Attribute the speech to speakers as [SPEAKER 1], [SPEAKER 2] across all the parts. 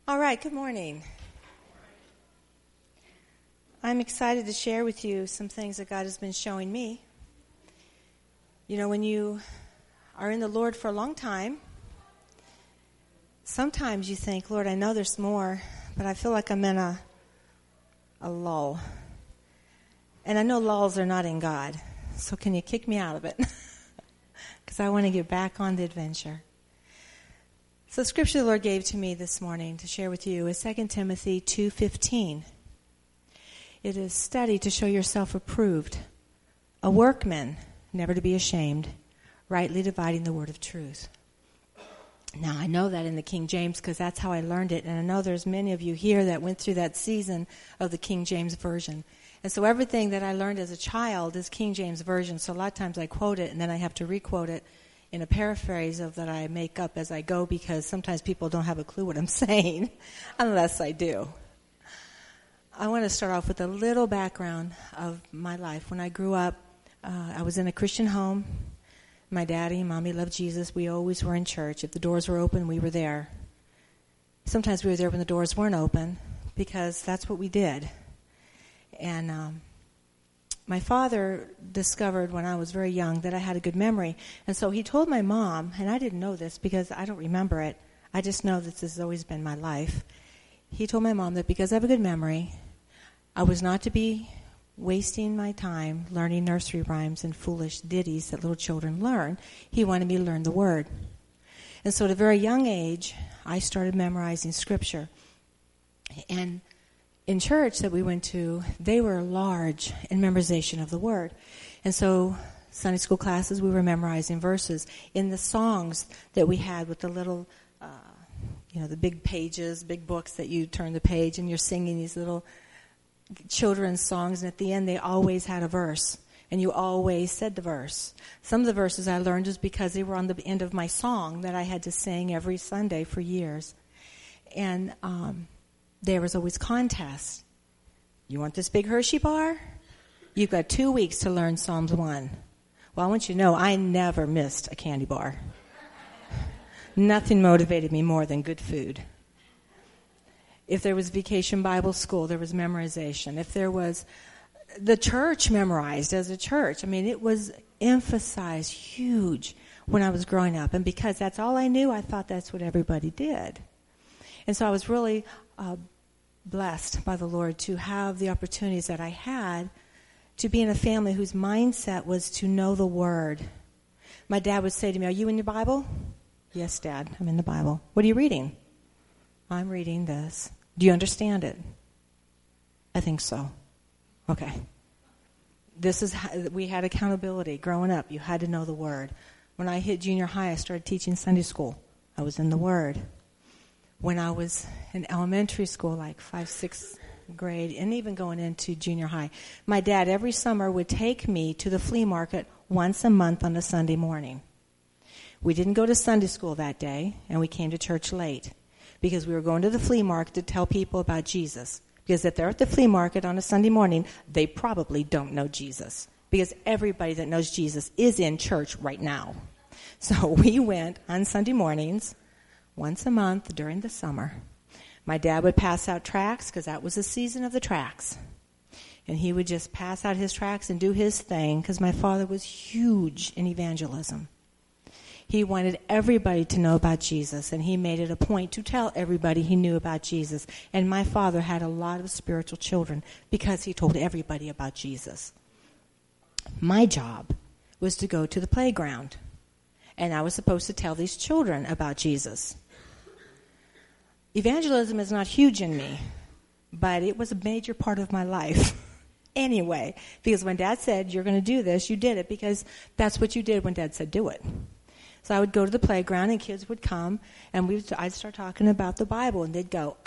[SPEAKER 1] All right, good morning. I'm excited to share with you some things that God has been showing me. You know, when you are in the Lord for a long time, sometimes you think, Lord, I know there's more, but I feel like I'm in a lull. And I know lulls are not in God, so can you kick me out of it? Because I want to get back on the adventure. So the scripture the Lord gave to me this morning to share with you is 2 Timothy 2:15. It is study to show yourself approved, a workman, never to be ashamed, rightly dividing the word of truth. Now, I know that in the King James because that's how I learned it, and I know there's many of you here that went through that season of the King James Version. And so everything that I learned as a child is King James Version, so a lot of times I quote it and then I have to re-quote it in a paraphrase of that I make up as I go because sometimes people don't have a clue what I'm saying unless I do. I want to start off with a little background of my life. When I grew up, I was in a Christian home. My daddy and mommy loved Jesus. We always were in church. If the doors were open, we were there. Sometimes we were there when the doors weren't open because that's what we did. And my father discovered when I was very young that I had a good memory. And so he told my mom, and I didn't know this because I don't remember it. I just know that this has always been my life. He told my mom that because I have a good memory, I was not to be wasting my time learning nursery rhymes and foolish ditties that little children learn. He wanted me to learn the Word. And so at a very young age, I started memorizing Scripture. And in church that we went to, they were large in memorization of the Word. And so Sunday school classes, we were memorizing verses. In the songs that we had with the little, the big pages, big books that you turn the page and you're singing these little children's songs, and at the end they always had a verse, and you always said the verse. Some of the verses I learned just because they were on the end of my song that I had to sing every Sunday for years. And there was always contests. You want this big Hershey bar? You've got 2 weeks to learn Psalms 1. Well, I want you to know I never missed a candy bar. Nothing motivated me more than good food. If there was vacation Bible school, there was memorization. If there was the church memorized as a church, I mean, it was emphasized huge when I was growing up. And because that's all I knew, I thought that's what everybody did. And so I was really blessed by the Lord to have the opportunities that I had to be in a family whose mindset was to know the Word. My dad would say to me, "Are you in your Bible?" "Yes, Dad, I'm in the Bible." "What are you reading?" "I'm reading this." "Do you understand it?" "I think so." "Okay." We had accountability growing up. You had to know the Word. When I hit junior high, I started teaching Sunday school. I was in the Word. When I was in elementary school, like 5th, 6th grade, and even going into junior high, my dad every summer would take me to the flea market once a month on a Sunday morning. We didn't go to Sunday school that day, and we came to church late because we were going to the flea market to tell people about Jesus. Because if they're at the flea market on a Sunday morning, they probably don't know Jesus. Because everybody that knows Jesus is in church right now. So we went on Sunday mornings once a month during the summer. My dad would pass out tracts because that was the season of the tracts. And he would just pass out his tracts and do his thing because my father was huge in evangelism. He wanted everybody to know about Jesus, and he made it a point to tell everybody he knew about Jesus. And my father had a lot of spiritual children because he told everybody about Jesus. My job was to go to the playground, and I was supposed to tell these children about Jesus. Evangelism is not huge in me, but it was a major part of my life anyway, because when Dad said, "You're going to do this," you did it because that's what you did when Dad said, "Do it." So I would go to the playground, and kids would come, and I'd start talking about the Bible, and they'd go,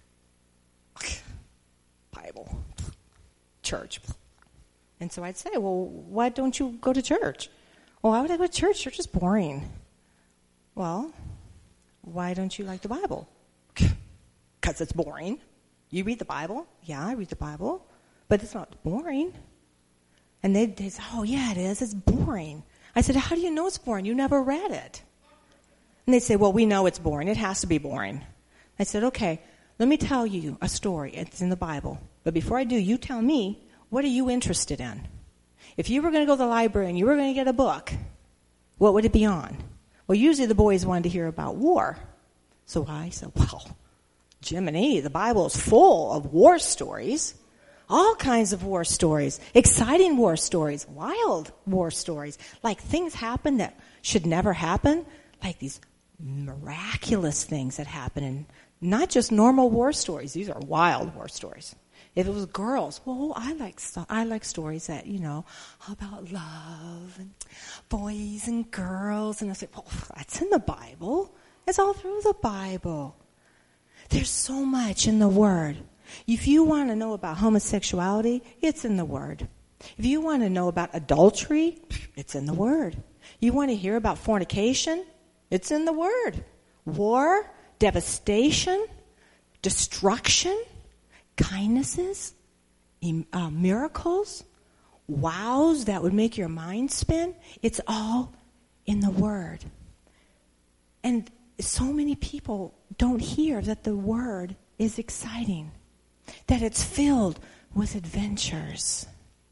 [SPEAKER 1] "Bible, church." And so I'd say, "Well, why don't you go to church?" "Well, why would I go to church? Church is boring." "Well, why don't you like the Bible?" "Because it's boring." "You read the Bible?" "Yeah, I read the Bible, but it's not boring." And they'd say, "Oh, yeah, it is. It's boring." I said, "How do you know it's boring? You never read it." And they'd say, "Well, we know it's boring. It has to be boring." I said, "Okay, let me tell you a story. It's in the Bible. But before I do, you tell me, what are you interested in? If you were going to go to the library and you were going to get a book, what would it be on? Well, usually the boys wanted to hear about war. So I said, well, Jiminy, the Bible is full of war stories. All kinds of war stories. Exciting war stories. Wild war stories. Like things happen that should never happen. Like these miraculous things that happen. And not just normal war stories. These are wild war stories. If it was girls, well, I like stories that, about love and boys and girls. And I say, well, that's in the Bible. It's all through the Bible. There's so much in the Word. If you want to know about homosexuality, it's in the Word. If you want to know about adultery, it's in the Word. You want to hear about fornication, it's in the Word. War, devastation, destruction, kindnesses, miracles, wows that would make your mind spin. It's all in the Word. And so many people don't hear that the Word is exciting, that it's filled with adventures.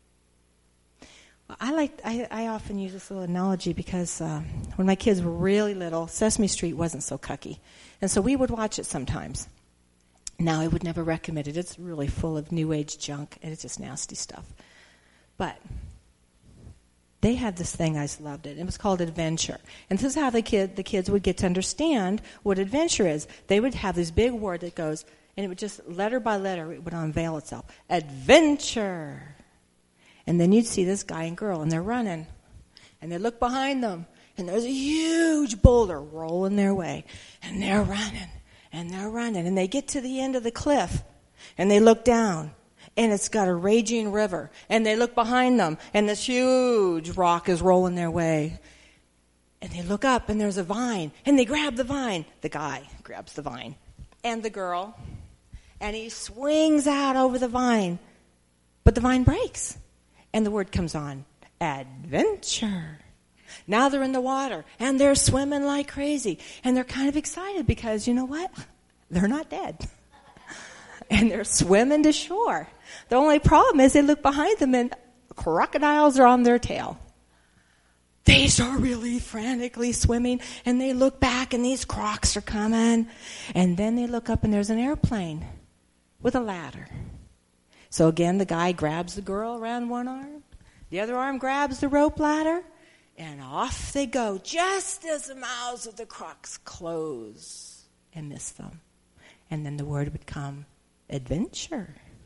[SPEAKER 1] I often use this little analogy because when my kids were really little, Sesame Street wasn't so cucky. And so we would watch it sometimes. Now, I would never recommend it. It's really full of New Age junk, and it's just nasty stuff. But they had this thing, I just loved it. It was called Adventure. And this is how the kids would get to understand what adventure is. They would have this big word that goes, and it would just, letter by letter, it would unveil itself. Adventure. And then you'd see this guy and girl, and they're running. And they look behind them, and there's a huge boulder rolling their way. And they're running. And they're running, and they get to the end of the cliff, and they look down, and it's got a raging river, and they look behind them, and this huge rock is rolling their way. And they look up, and there's a vine, and they grab the vine. The guy grabs the vine, and the girl, and he swings out over the vine, but the vine breaks, and the word comes on, adventure. Now they're in the water, and they're swimming like crazy. And they're kind of excited because, you know what? They're not dead. And they're swimming to shore. The only problem is they look behind them, and crocodiles are on their tail. They start really frantically swimming, and they look back, and these crocs are coming. And then they look up, and there's an airplane with a ladder. So again, the guy grabs the girl around one arm. The other arm grabs the rope ladder. And off they go, just as the mouths of the crocs close and miss them. And then the word would come, adventure.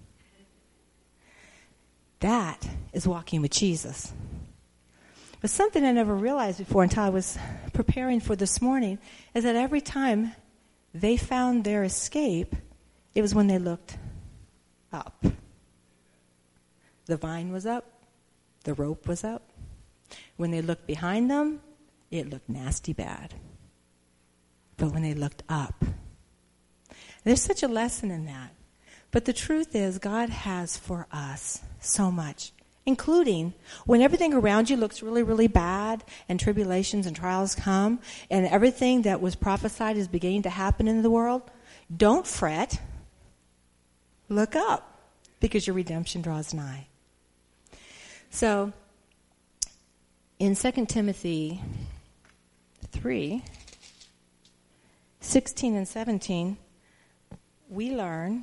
[SPEAKER 1] That is walking with Jesus. But something I never realized before until I was preparing for this morning is that every time they found their escape, it was when they looked up. The vine was up. The rope was up. When they looked behind them, it looked nasty bad. But when they looked up, there's such a lesson in that. But the truth is, God has for us so much, including when everything around you looks really, really bad, and tribulations and trials come, and everything that was prophesied is beginning to happen in the world, don't fret. Look up, because your redemption draws nigh. So, in 2 Timothy 3, 16 and 17, we learn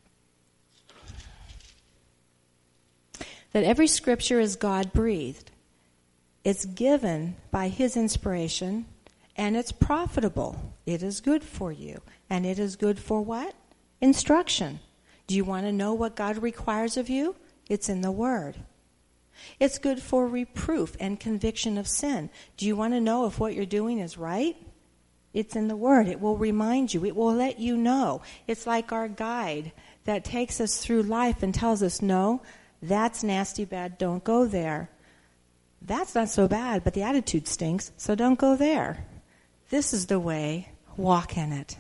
[SPEAKER 1] that every scripture is God-breathed. It's given by His inspiration, and it's profitable. It is good for you. And it is good for what? Instruction. Do you want to know what God requires of you? It's in the Word. It's good for reproof and conviction of sin. Do you want to know if what you're doing is right? It's in the Word. It will remind you. It will let you know. It's like our guide that takes us through life and tells us, no, that's nasty bad, don't go there. That's not so bad, but the attitude stinks, so don't go there. This is the way, walk in it.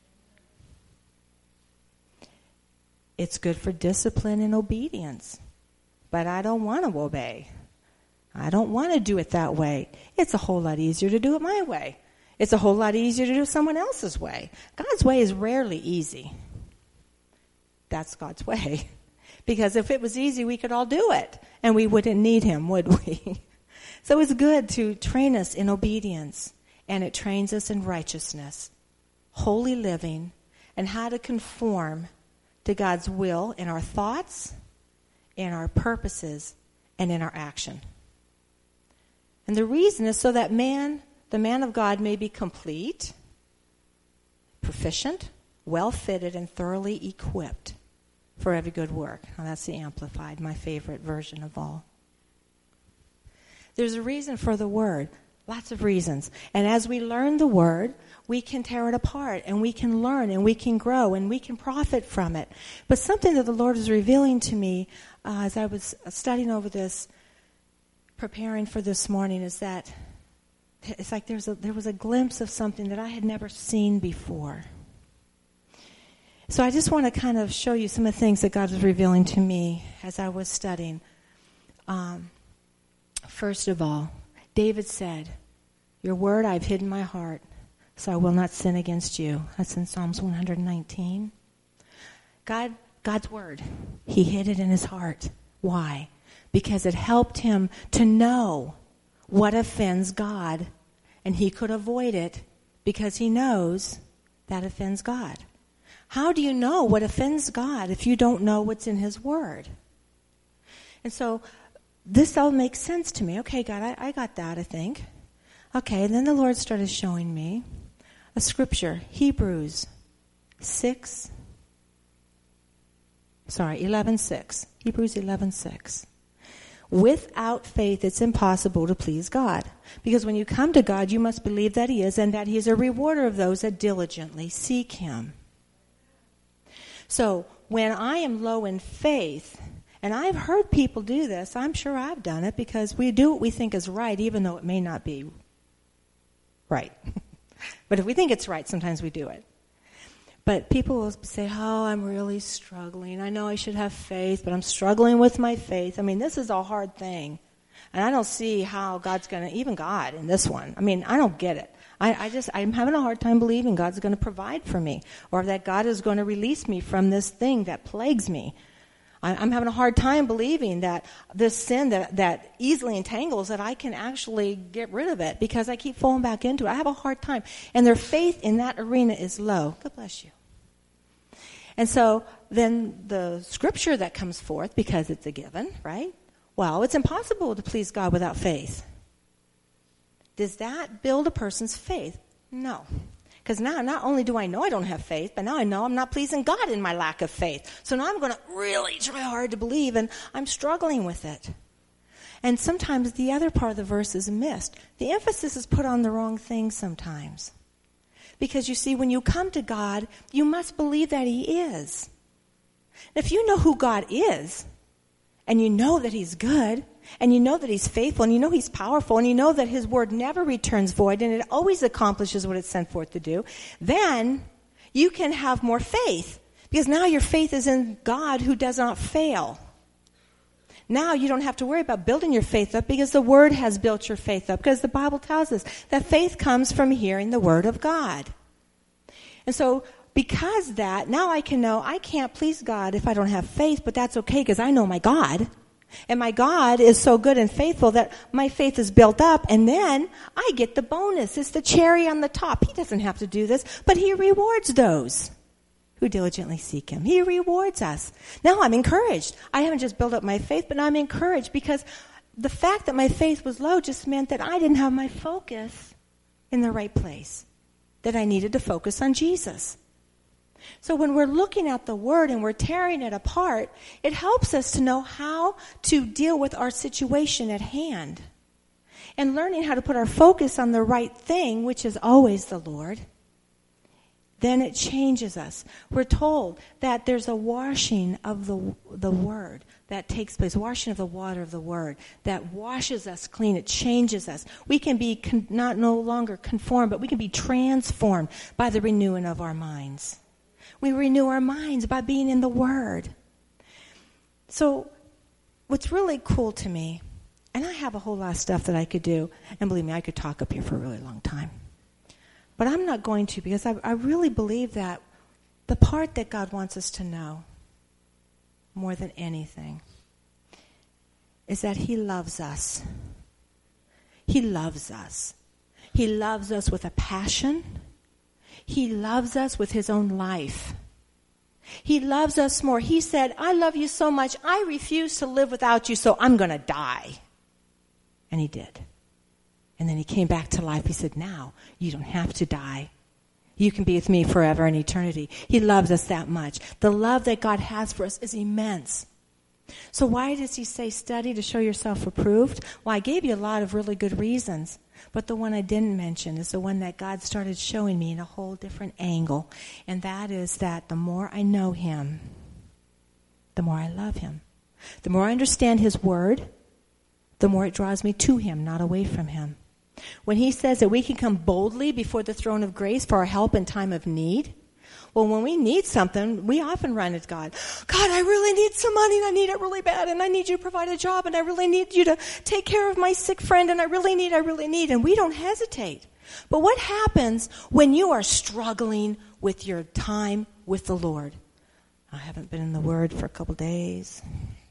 [SPEAKER 1] It's good for discipline and obedience. But I don't want to obey. I don't want to do it that way. It's a whole lot easier to do it my way. It's a whole lot easier to do it someone else's way. God's way is rarely easy. that's God's way. Because if it was easy, we could all do it, and we wouldn't need him, would we? So it's good to train us in obedience, and it trains us in righteousness, holy living, and how to conform to God's will in our thoughts, in our purposes, and in our action. And the reason is so that the man of God may be complete, proficient, well-fitted, and thoroughly equipped for every good work. Now that's the Amplified, my favorite version of all. There's a reason for the word, lots of reasons. And as we learn the word, we can tear it apart, and we can learn, and we can grow, and we can profit from it. But something that the Lord is revealing to me as I was studying over this, preparing for this morning, is that it's like there was a glimpse of something that I had never seen before. So I just want to kind of show you some of the things that God was revealing to me as I was studying. First of all, David said, "Your word I've hid in my heart, so I will not sin against you." That's in Psalms 119. God's word, he hid it in his heart. Why? Because it helped him to know what offends God, and he could avoid it because he knows that offends God. How do you know what offends God if you don't know what's in his word? And so this all makes sense to me. Okay, God, I got that, I think. Okay, and then the Lord started showing me a scripture, Hebrews 11:6. Hebrews 11:6. Without faith, it's impossible to please God. Because when you come to God, you must believe that he is, and that he is a rewarder of those that diligently seek him. So when I am low in faith, and I've heard people do this, I'm sure I've done it, because we do what we think is right, even though it may not be right. But if we think it's right, sometimes we do it. But people will say, "Oh, I'm really struggling. I know I should have faith, but I'm struggling with my faith. I mean, this is a hard thing. And I don't see how God's going to, even God in this one. I mean, I don't get it. I'm having a hard time believing God's going to provide for me, or that God is going to release me from this thing that plagues me. I'm having a hard time believing that this sin that easily entangles, that I can actually get rid of it, because I keep falling back into it. I have a hard time." And their faith in that arena is low. God bless you. And so then the scripture that comes forth, because it's a given, right? Well, it's impossible to please God without faith. Does that build a person's faith? No. Because now not only do I know I don't have faith, but now I know I'm not pleasing God in my lack of faith. So now I'm going to really try hard to believe, and I'm struggling with it. And sometimes the other part of the verse is missed. The emphasis is put on the wrong thing sometimes. Because you see, when you come to God, you must believe that he is. If you know who God is, and you know that he's good, and you know that he's faithful, and you know he's powerful, and you know that his word never returns void, and it always accomplishes what it's sent forth to do, then you can have more faith. Because now your faith is in God, who does not fail. Now you don't have to worry about building your faith up, because the word has built your faith up. Because the Bible tells us that faith comes from hearing the word of God. And so because that, now I can know I can't please God if I don't have faith, but that's okay, because I know my God. And my God is so good and faithful that my faith is built up, and then I get the bonus. It's the cherry on the top. He doesn't have to do this, but he rewards those who diligently seek him. He rewards us. Now I'm encouraged. I haven't just built up my faith, but I'm encouraged, because the fact that my faith was low just meant that I didn't have my focus in the right place, that I needed to focus on Jesus. So when we're looking at the word and we're tearing it apart, it helps us to know how to deal with our situation at hand. And learning how to put our focus on the right thing, which is always the Lord, then it changes us. We're told that there's a washing of the word that takes place, washing of the water of the word that washes us clean. It changes us. We can be no longer conformed, but we can be transformed by the renewing of our minds. We renew our minds by being in the word. So what's really cool to me, and I have a whole lot of stuff that I could do, and believe me, I could talk up here for a really long time. But I'm not going to, because I really believe that the part that God wants us to know more than anything is that he loves us. He loves us. He loves us with a passion. He loves us with his own life. He loves us more. He said, I love you so much, I refuse to live without you, so I'm going to die. And he did. And then he came back to life. He said, now you don't have to die. You can be with me forever in eternity. He loves us that much. The love that God has for us is immense. So why does he say study to show yourself approved? Well, I gave you a lot of really good reasons. But the one I didn't mention is the one that God started showing me in a whole different angle. And that is that the more I know him, the more I love him. The more I understand his word, the more it draws me to him, not away from him. When he says that we can come boldly before the throne of grace for our help in time of need, well, when we need something, we often run at God. God, I really need some money, and I need it really bad, and I need you to provide a job, and I really need you to take care of my sick friend, and I really need, and we don't hesitate. But what happens when you are struggling with your time with the Lord? I haven't been in the Word for a couple days.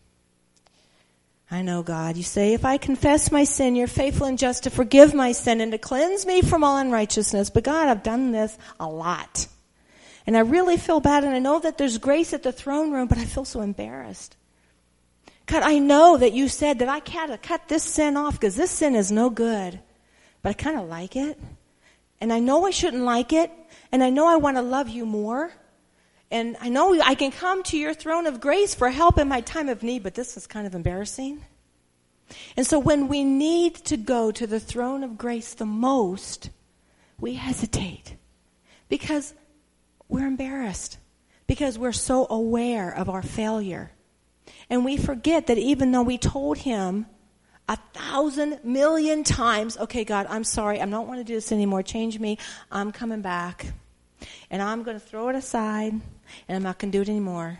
[SPEAKER 1] I know, God, you say, if I confess my sin, you're faithful and just to forgive my sin and to cleanse me from all unrighteousness. But God, I've done this a lot. And I really feel bad, and I know that there's grace at the throne room, but I feel so embarrassed. God, I know that you said that I gotta cut this sin off because this sin is no good. But I kind of like it. And I know I shouldn't like it. And I know I want to love you more. And I know I can come to your throne of grace for help in my time of need, but this is kind of embarrassing. And so when we need to go to the throne of grace the most, we hesitate because we're embarrassed, because we're so aware of our failure. And we forget that even though we told him 1,000 million times, okay, God, I'm sorry, I don't want to do this anymore, change me, I'm coming back. And I'm going to throw it aside, and I'm not going to do it anymore.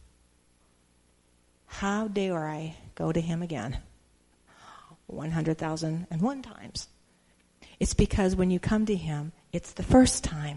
[SPEAKER 1] How dare I go to him again? 100,001 times. It's because when you come to him, it's the first time.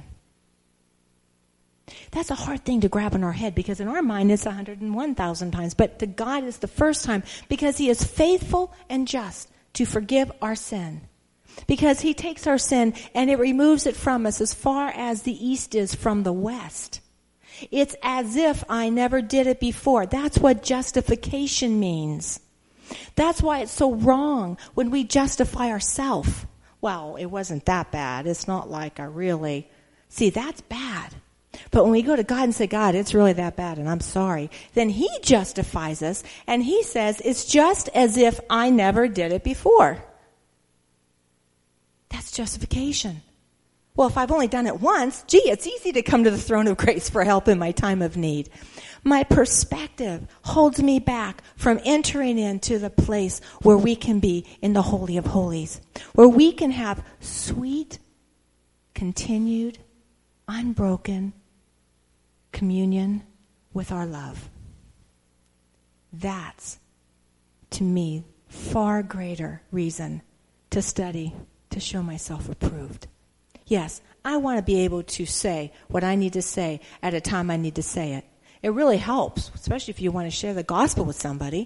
[SPEAKER 1] That's a hard thing to grab in our head because in our mind it's 101,000 times. But to God it's the first time because he is faithful and just to forgive our sin. Because he takes our sin and it removes it from us as far as the east is from the west. It's as if I never did it before. That's what justification means. That's why it's so wrong when we justify ourselves. Well, it wasn't that bad. It's not like I really... See, that's bad. But when we go to God and say, God, it's really that bad and I'm sorry, then he justifies us and he says, it's just as if I never did it before. That's justification. Well, if I've only done it once, it's easy to come to the throne of grace for help in my time of need. My perspective holds me back from entering into the place where we can be in the Holy of Holies, where we can have sweet, continued, unbroken communion with our love. That's, to me, far greater reason to study, to show myself approved. Yes, I want to be able to say what I need to say at a time I need to say it. It really helps, especially if you want to share the gospel with somebody.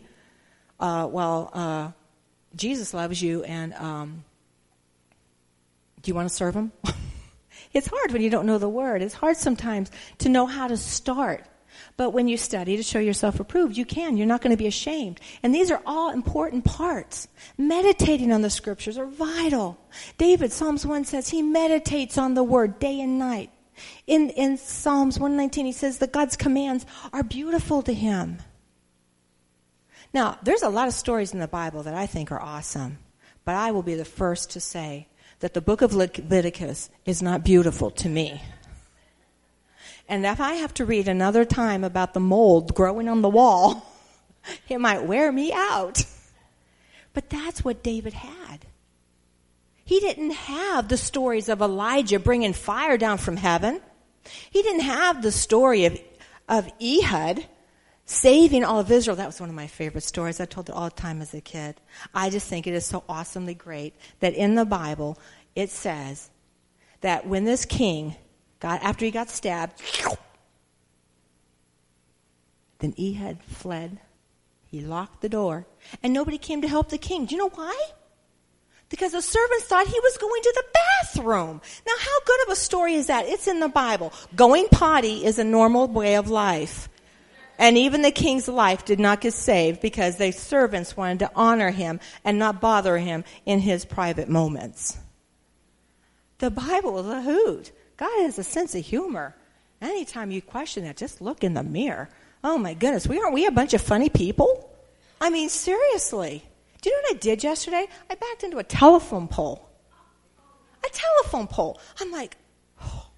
[SPEAKER 1] Jesus loves you, and do you want to serve him? It's hard when you don't know the word. It's hard sometimes to know how to start. But when you study to show yourself approved, you can. You're not going to be ashamed. And these are all important parts. Meditating on the scriptures are vital. David, Psalms 1 says he meditates on the word day and night. In Psalms 119, he says that God's commands are beautiful to him. Now, there's a lot of stories in the Bible that I think are awesome. But I will be the first to say that the book of Leviticus is not beautiful to me. And if I have to read another time about the mold growing on the wall, it might wear me out. But that's what David had. He didn't have the stories of Elijah bringing fire down from heaven. He didn't have the story of Ehud saving all of Israel. That was one of my favorite stories. I told it all the time as a kid. I just think it is so awesomely great that in the Bible it says that when this king, after he got stabbed, Then Ehud fled. He locked the door. And nobody came to help the king. Do you know why? Because the servants thought he was going to the bathroom. Now, how good of a story is that? It's in the Bible. Going potty is a normal way of life. And even the king's life did not get saved because the servants wanted to honor him and not bother him in his private moments. The Bible is a hoot. God has a sense of humor. Anytime you question that, just look in the mirror. Oh my goodness, aren't we a bunch of funny people? I mean, seriously. Do you know what I did yesterday? I backed into a telephone pole. A telephone pole. I'm like, oh,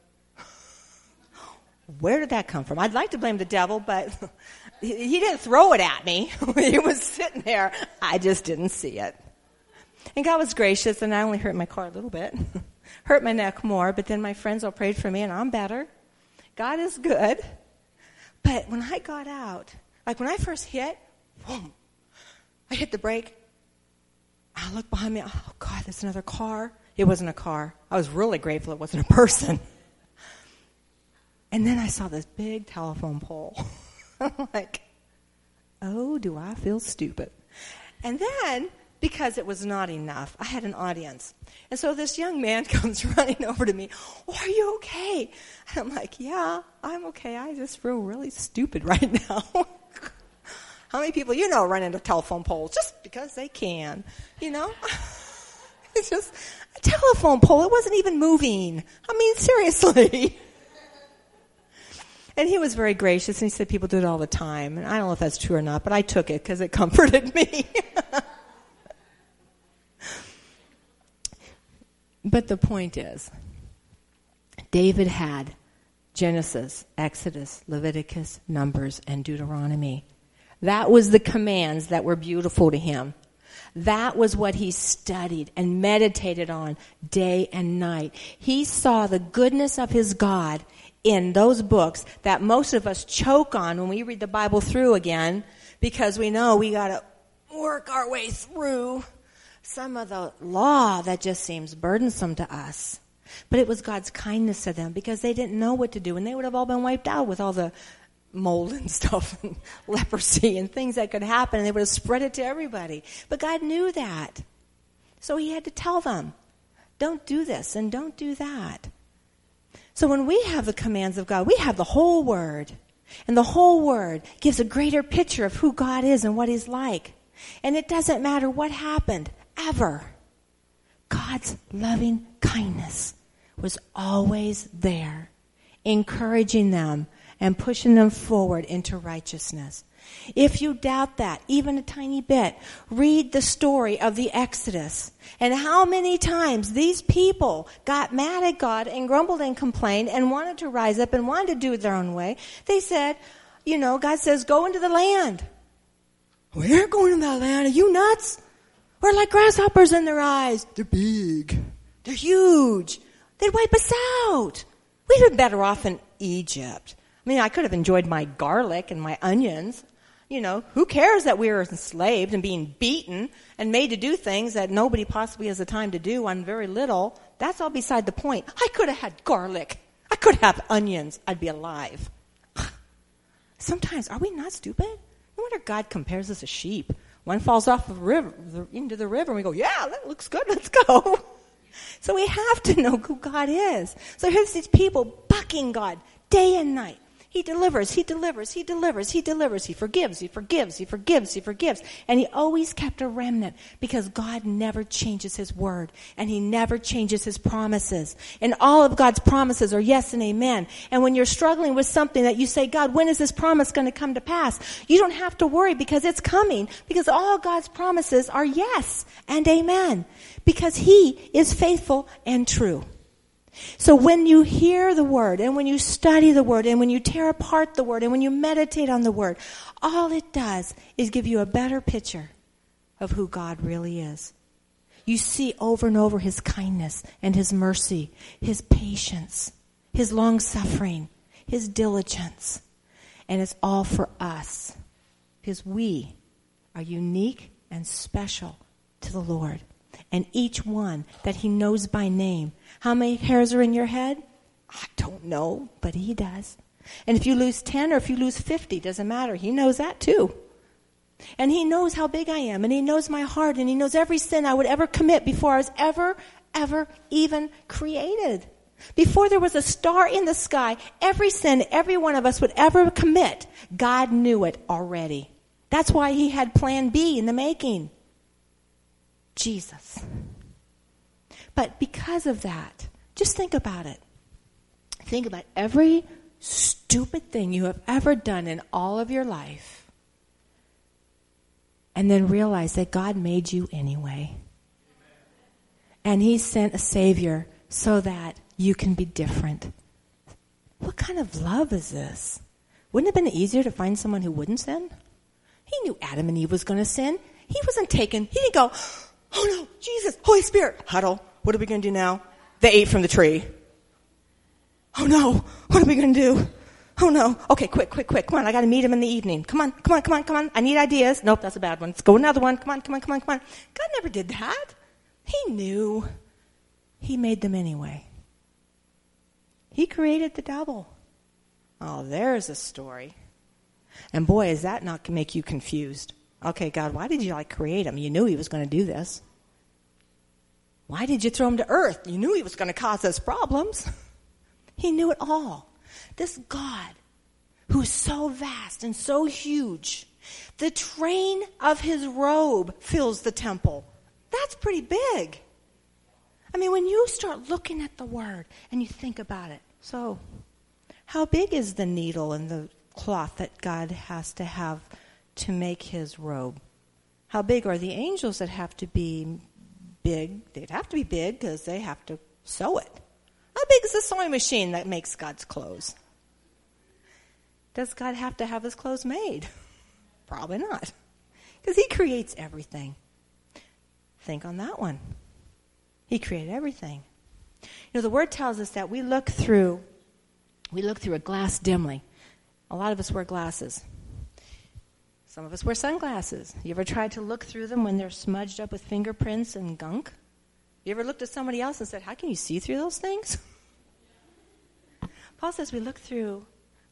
[SPEAKER 1] where did that come from? I'd like to blame the devil, but he didn't throw it at me. It was sitting there. I just didn't see it. And God was gracious, and I only hurt my car a little bit. Hurt my neck more, but then my friends all prayed for me, and I'm better. God is good. But when I got out, like when I first hit, boom, I hit the brake. I looked behind me. Oh, God, there's another car. It wasn't a car. I was really grateful it wasn't a person. And then I saw this big telephone pole. I'm like, oh, do I feel stupid. And then, because it was not enough, I had an audience. And so this young man comes running over to me. Oh, are you okay? And I'm like, yeah, I'm okay. I just feel really stupid right now. How many people you know run into telephone poles just because they can? You know? It's just a telephone pole. It wasn't even moving. I mean, seriously. And he was very gracious, and he said people do it all the time. And I don't know if that's true or not, but I took it because it comforted me. But the point is, David had Genesis, Exodus, Leviticus, Numbers, and Deuteronomy. That was the commands that were beautiful to him. That was what he studied and meditated on day and night. He saw the goodness of his God in those books that most of us choke on when we read the Bible through again, because we know we got to work our way through some of the law that just seems burdensome to us. But it was God's kindness to them because they didn't know what to do, and they would have all been wiped out with all the mold and stuff and leprosy and things that could happen, and they would have spread it to everybody. But God knew that. So he had to tell them, don't do this and don't do that. So when we have the commands of God, we have the whole Word. And the whole Word gives a greater picture of who God is and what he's like. And it doesn't matter what happened, ever. God's loving kindness was always there, encouraging them and pushing them forward into righteousness. If you doubt that, even a tiny bit, read the story of the Exodus and how many times these people got mad at God and grumbled and complained and wanted to rise up and wanted to do it their own way. They said, you know, God says, go into the land. We're going to that land. Are you nuts? We're like grasshoppers in their eyes. They're big. They're huge. They'd wipe us out. We'd have been better off in Egypt. I mean, I could have enjoyed my garlic and my onions. You know, who cares that we were enslaved and being beaten and made to do things that nobody possibly has the time to do on very little? That's all beside the point. I could have had garlic. I could have onions. I'd be alive. Sometimes, are we not stupid? No wonder God compares us to sheep. One falls off the river, into the river, and we go, yeah, that looks good, let's go. So we have to know who God is. So here's these people bucking God day and night. He delivers, he delivers, he delivers, he delivers, he forgives, he forgives, he forgives, he forgives. And he always kept a remnant because God never changes his word and he never changes his promises. And all of God's promises are yes and amen. And when you're struggling with something that you say, God, when is this promise going to come to pass? You don't have to worry because it's coming, because all God's promises are yes and amen, because he is faithful and true. So when you hear the word and when you study the word and when you tear apart the word and when you meditate on the word, all it does is give you a better picture of who God really is. You see over and over his kindness and his mercy, his patience, his long-suffering, his diligence. And it's all for us because we are unique and special to the Lord. And each one that he knows by name. How many hairs are in your head? I don't know, but he does. And if you lose 10 or if you lose 50, doesn't matter. He knows that too. And he knows how big I am, and he knows my heart, and he knows every sin I would ever commit before I was ever even created. Before there was a star in the sky, every sin every one of us would ever commit, God knew it already. That's why he had plan B in the making. Jesus. But because of that, just think about it. Think about every stupid thing you have ever done in all of your life. And then realize that God made you anyway. And he sent a Savior so that you can be different. What kind of love is this? Wouldn't it have been easier to find someone who wouldn't sin? He knew Adam and Eve was going to sin. He didn't go, oh no, Jesus, Holy Spirit, huddle. What are we going to do now? They ate from the tree. Oh no, what are we going to do? Oh no. Okay, quick. Come on, I got to meet him in the evening. Come on. I need ideas. Nope, that's a bad one. Let's go another one. Come on. God never did that. He knew. He made them anyway. He created the devil. Oh, there's a story. And boy, is that not to make you confused. Okay, God, why did you create him? You knew he was going to do this. Why did you throw him to earth? You knew he was going to cause us problems. He knew it all. This God, who's so vast and so huge, the train of his robe fills the temple. That's pretty big. I mean, when you start looking at the word and you think about it, so how big is the needle and the cloth that God has to have to make his robe? How big are the angels that have to be big? They'd have to be big because they have to sew it. How big is the sewing machine that makes God's clothes? Does God have to have his clothes made? Probably not. Because he creates everything. Think on that one. He created everything. The word tells us that we look through a glass dimly. A lot of us wear glasses. Some of us wear sunglasses. You ever tried to look through them when they're smudged up with fingerprints and gunk? You ever looked at somebody else and said, how can you see through those things? Paul says we look through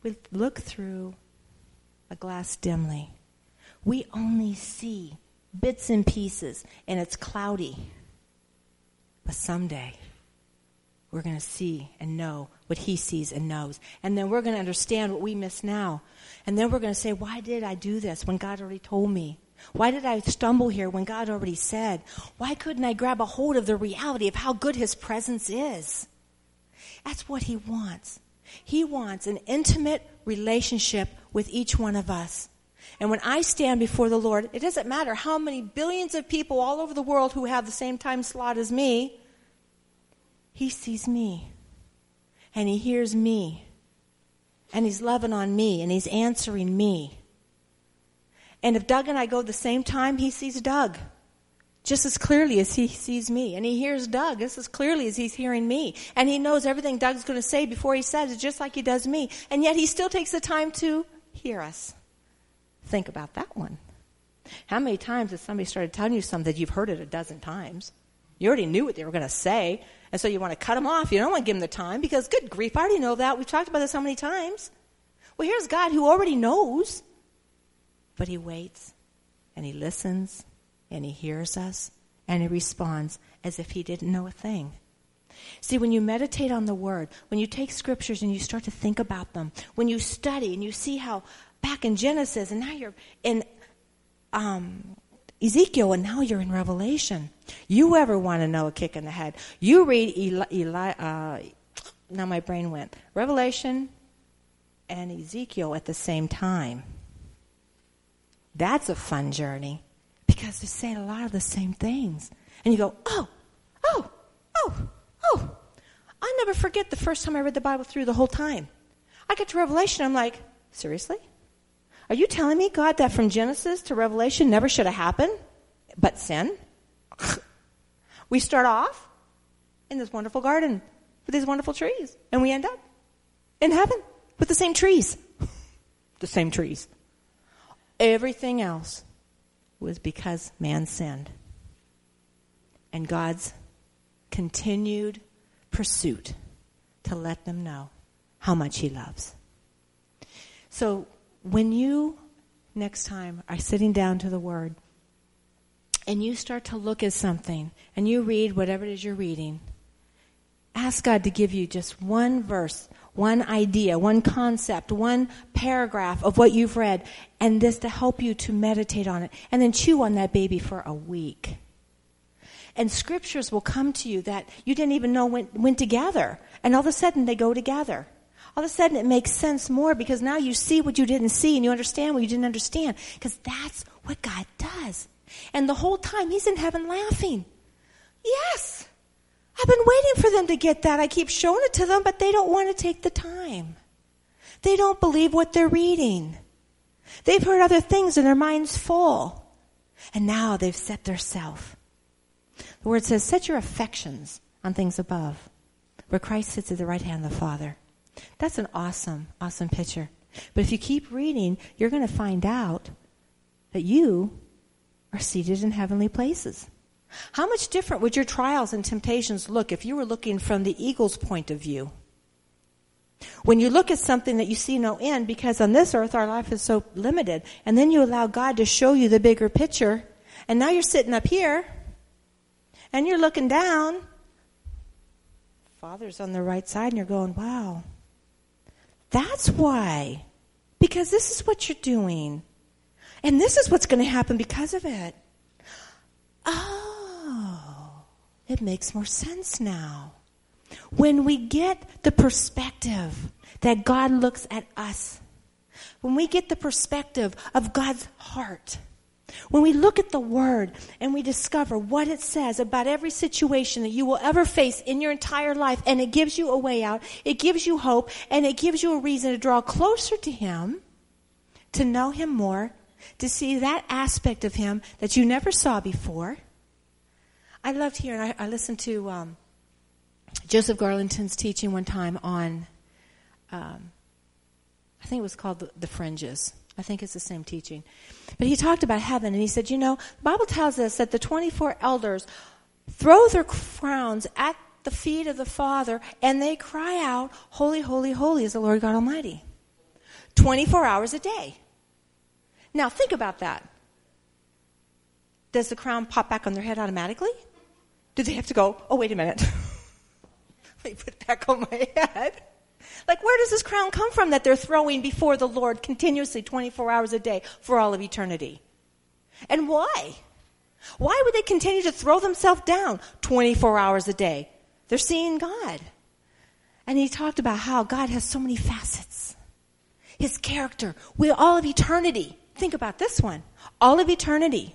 [SPEAKER 1] a glass dimly. We only see bits and pieces, and it's cloudy. But someday, we're going to see and know what he sees and knows. And then we're going to understand what we miss now. And then we're going to say, why did I do this when God already told me? Why did I stumble here when God already said? Why couldn't I grab a hold of the reality of how good his presence is? That's what he wants. He wants an intimate relationship with each one of us. And when I stand before the Lord, it doesn't matter how many billions of people all over the world who have the same time slot as me, he sees me. And he hears me. And he's loving on me. And he's answering me. And if Doug and I go the same time, he sees Doug just as clearly as he sees me. And he hears Doug just as clearly as he's hearing me. And he knows everything Doug's going to say before he says it, just like he does me. And yet he still takes the time to hear us. Think about that one. How many times has somebody started telling you something that you've heard it a dozen times? You already knew what they were going to say, and so you want to cut them off. You don't want to give them the time because, good grief, I already know that. We've talked about this how many times? Well, here's God who already knows, but he waits, and he listens, and he hears us, and he responds as if he didn't know a thing. See, when you meditate on the Word, when you take scriptures and you start to think about them, when you study and you see how back in Genesis and now you're in Ezekiel and now you're in Revelation, you ever want to know a kick in the head? You read now my brain went. Revelation and Ezekiel at the same time. That's a fun journey because they say a lot of the same things. And you go, oh. I never forget the first time I read the Bible through the whole time. I get to Revelation, I'm like, seriously? Are you telling me, God, that from Genesis to Revelation never should have happened but sin? We start off in this wonderful garden with these wonderful trees, and we end up in heaven with the same trees. The same trees. Everything else was because man sinned. And God's continued pursuit to let them know how much he loves. So when you next time are sitting down to the Word and you start to look at something and you read whatever it is you're reading, ask God to give you just one verse, one idea, one concept, one paragraph of what you've read, and this to help you to meditate on it, and then chew on that baby for a week. And scriptures will come to you that you didn't even know went together, and all of a sudden they go together. All of a sudden it makes sense more because now you see what you didn't see and you understand what you didn't understand, because that's what God does. And the whole time he's in heaven laughing. Yes! I've been waiting for them to get that. I keep showing it to them, but they don't want to take the time. They don't believe what they're reading. They've heard other things and their mind's full. And now they've set their self. The word says, set your affections on things above, where Christ sits at the right hand of the Father. That's an awesome, awesome picture. But if you keep reading, you're going to find out that you are seated in heavenly places. How much different would your trials and temptations look if you were looking from the eagle's point of view? When you look at something that you see no end, because on this earth our life is so limited, and then you allow God to show you the bigger picture, and now you're sitting up here, and you're looking down, Father's on the right side, and you're going, wow, that's why. Because this is what you're doing. And this is what's going to happen because of it. Oh, it makes more sense now. When we get the perspective that God looks at us, when we get the perspective of God's heart, when we look at the Word and we discover what it says about every situation that you will ever face in your entire life, and it gives you a way out, it gives you hope, and it gives you a reason to draw closer to Him, to know Him more, to see that aspect of Him that you never saw before. I loved hearing, I listened to Joseph Garlington's teaching one time on, I think it was called The Fringes. I think it's the same teaching. But he talked about heaven, and he said, the Bible tells us that the 24 elders throw their crowns at the feet of the Father, and they cry out, holy, holy, holy is the Lord God Almighty. 24 hours a day. Now, think about that. Does the crown pop back on their head automatically? Do they have to go, oh, wait a minute. Let me put it back on my head. Like, where does this crown come from that they're throwing before the Lord continuously 24 hours a day for all of eternity? And why? Why would they continue to throw themselves down 24 hours a day? They're seeing God. And he talked about how God has so many facets. His character, all of eternity. Think about this one. All of eternity,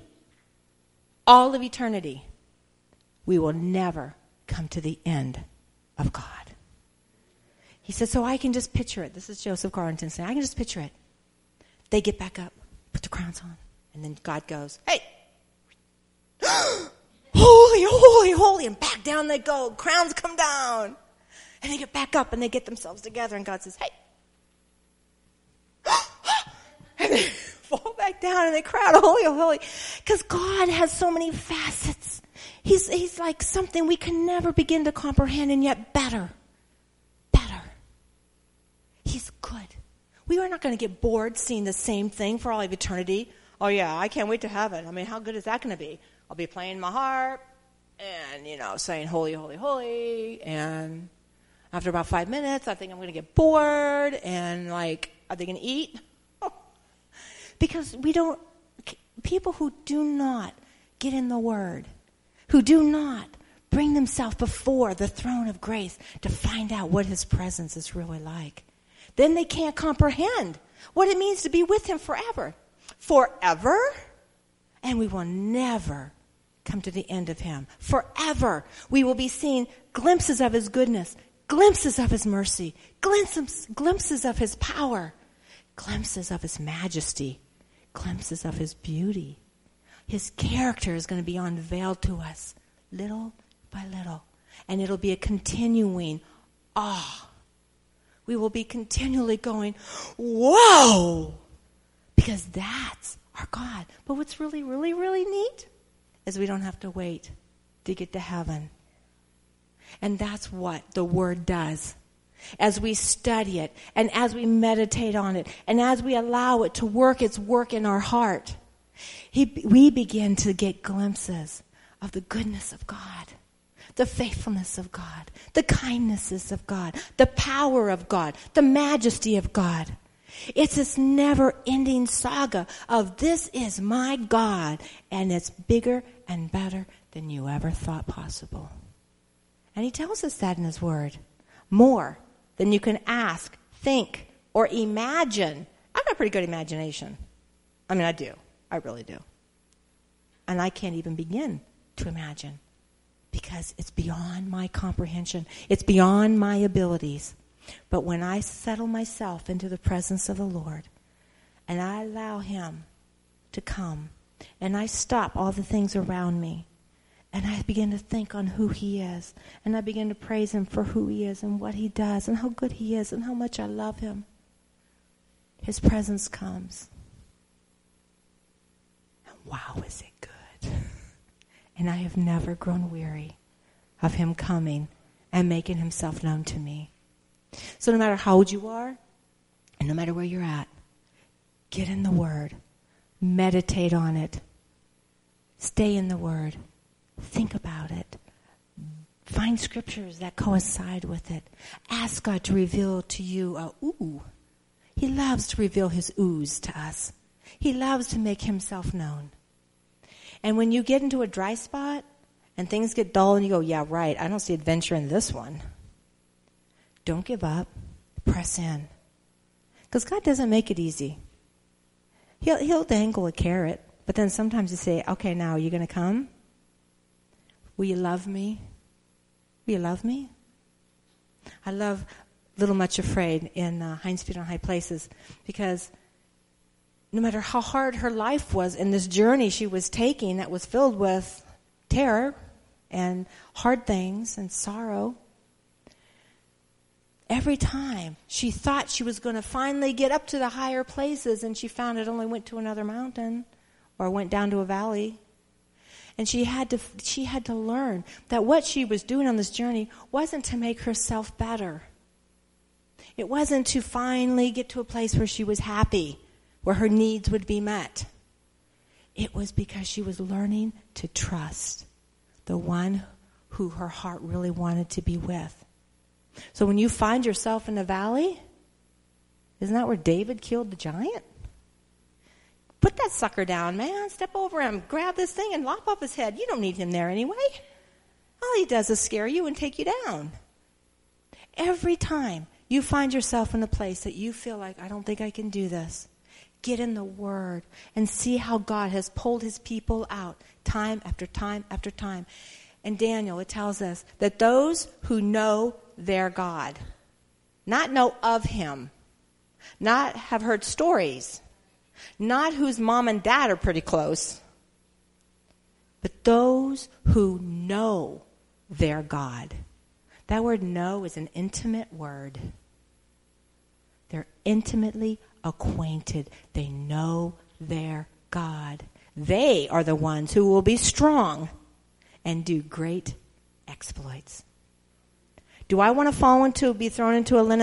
[SPEAKER 1] we will never come to the end of God. He said, so I can just picture it. This is Joseph Garlington saying, I can just picture it. They get back up, put the crowns on, and then God goes, hey, holy, holy, holy, and back down they go. Crowns come down. And they get back up and they get themselves together, and God says, hey. And they fall back down and they cry out, holy, holy. Because God has so many facets. He's like something we can never begin to comprehend, and yet better. He's good. We are not going to get bored seeing the same thing for all of eternity. Oh, yeah, I can't wait to heaven. I mean, how good is that going to be? I'll be playing my harp and, saying holy, holy, holy. And after about 5 minutes, I think I'm going to get bored. And, are they going to eat? Because people who do not get in the Word, who do not bring themselves before the throne of grace to find out what His presence is really like, then they can't comprehend what it means to be with Him forever. Forever? And we will never come to the end of Him. Forever. We will be seeing glimpses of His goodness, glimpses of His mercy, glimpses of His power, glimpses of His majesty, glimpses of His beauty. His character is going to be unveiled to us little by little. And it'll be a continuing awe. We will be continually going, whoa! Because that's our God. But what's really, really, really neat is we don't have to wait to get to heaven. And that's what the Word does. as we study it, and as we meditate on it, and as we allow it to work its work in our heart, we begin to get glimpses of the goodness of God, the faithfulness of God, the kindnesses of God, the power of God, the majesty of God. It's this never-ending saga of this is my God, and it's bigger and better than you ever thought possible. And he tells us that in his word. More than you can ask, think, or imagine. I've got a pretty good imagination. I mean, I do. I really do. And I can't even begin to imagine because it's beyond my comprehension. It's beyond my abilities. But when I settle myself into the presence of the Lord and I allow him to come and I stop all the things around me and I begin to think on who he is and I begin to praise him for who he is and what he does and how good he is and how much I love him, his presence comes. And wow, is it good. And I have never grown weary of him coming and making himself known to me. So no matter how old you are, and no matter where you're at, get in the Word. Meditate on it. Stay in the Word. Think about it. Find scriptures that coincide with it. Ask God to reveal to you a ooh. He loves to reveal his oohs to us. He loves to make himself known. And when you get into a dry spot and things get dull and you go, yeah, right, I don't see adventure in this one. Don't give up. Press in. Because God doesn't make it easy. He'll dangle a carrot, but then sometimes you say, okay, now are you going to come? Will you love me? Will you love me? I love Little Much Afraid in Hinds Feet on High Places because no matter how hard her life was in this journey she was taking that was filled with terror and hard things and sorrow, every time she thought she was going to finally get up to the higher places and she found it only went to another mountain or went down to a valley. And she had to learn that what she was doing on this journey wasn't to make herself better. It wasn't to finally get to a place where she was happy, where her needs would be met. It was because she was learning to trust the one who her heart really wanted to be with. So when you find yourself in a valley, isn't that where David killed the giant? Put that sucker down, man. Step over him, grab this thing and lop off his head. You don't need him there anyway. All he does is scare you and take you down. Every time you find yourself in a place that you feel like, I don't think I can do this, get in the Word and see how God has pulled his people out time after time after time. In Daniel, it tells us that those who know their God, not know of him, not have heard stories, not whose mom and dad are pretty close, but those who know their God. That word know is an intimate word. They're intimately acquainted. They know their God. They are the ones who will be strong and do great exploits. Do I want to be thrown into a den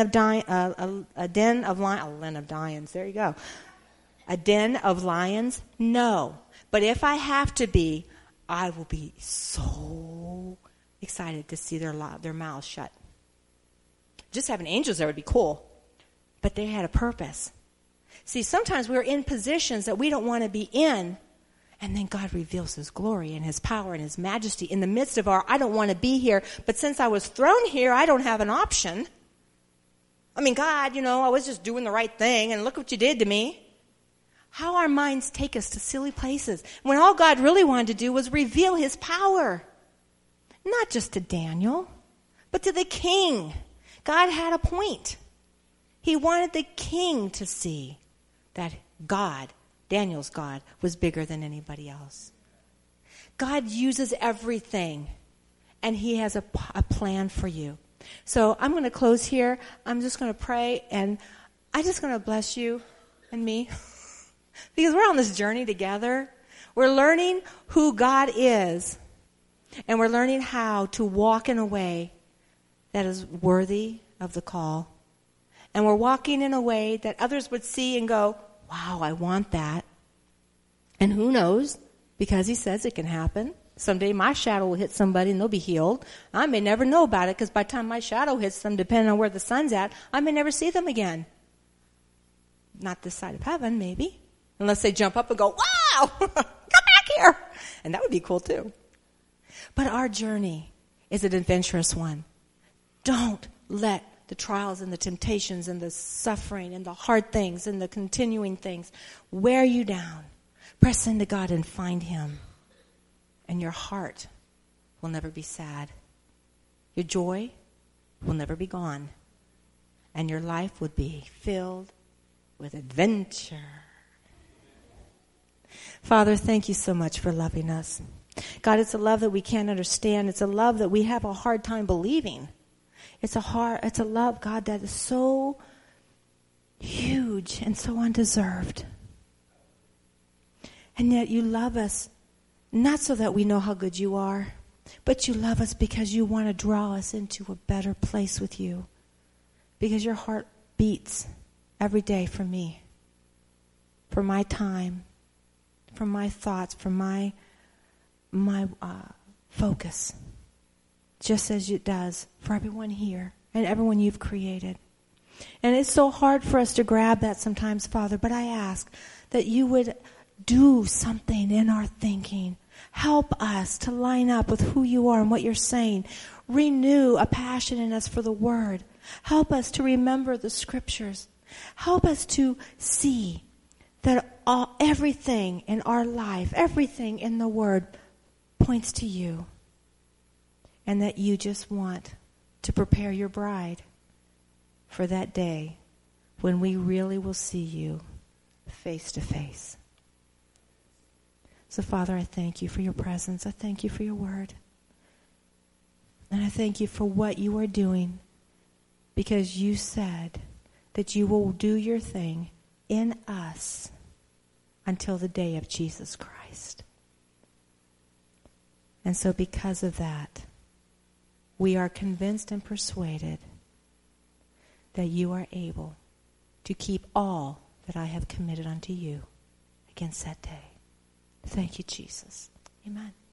[SPEAKER 1] of lions? There you go. A den of lions? No. But if I have to be, I will be so excited to see their mouths shut. Just having angels there would be cool. But they had a purpose. See, sometimes we're in positions that we don't want to be in, and then God reveals his glory and his power and his majesty in the midst of our, I don't want to be here, but since I was thrown here, I don't have an option. I mean, God, I was just doing the right thing, and look what you did to me. How our minds take us to silly places, when all God really wanted to do was reveal his power. Not just to Daniel, but to the king. God had a point. He wanted the king to see that God, Daniel's God, was bigger than anybody else. God uses everything, and he has a plan for you. So I'm going to close here. I'm just going to pray, and I'm just going to bless you and me because we're on this journey together. We're learning who God is, and we're learning how to walk in a way that is worthy of the call. And we're walking in a way that others would see and go, wow, I want that. And who knows, because he says it can happen. Someday my shadow will hit somebody and they'll be healed. I may never know about it because by the time my shadow hits them, depending on where the sun's at, I may never see them again. Not this side of heaven, maybe. Unless they jump up and go, wow, come back here. And that would be cool too. But our journey is an adventurous one. Don't let the trials and the temptations and the suffering and the hard things and the continuing things wear you down. Press into God and find him. And your heart will never be sad. Your joy will never be gone. And your life would be filled with adventure. Father, thank you so much for loving us. God, it's a love that we can't understand. It's a love that we have a hard time believing. It's a love, God, that is so huge and so undeserved. And yet you love us, not so that we know how good you are, but you love us because you want to draw us into a better place with you. Because your heart beats every day for me, for my time, for my thoughts, for my focus, just as it does for everyone here and everyone you've created. And it's so hard for us to grab that sometimes, Father, but I ask that you would do something in our thinking. Help us to line up with who you are and what you're saying. Renew a passion in us for the Word. Help us to remember the Scriptures. Help us to see that everything in our life, everything in the Word points to you. And that you just want to prepare your bride for that day when we really will see you face to face. So, Father, I thank you for your presence. I thank you for your word. And I thank you for what you are doing, because you said that you will do your thing in us until the day of Jesus Christ. And so because of that, we are convinced and persuaded that you are able to keep all that I have committed unto you against that day. Thank you, Jesus. Amen.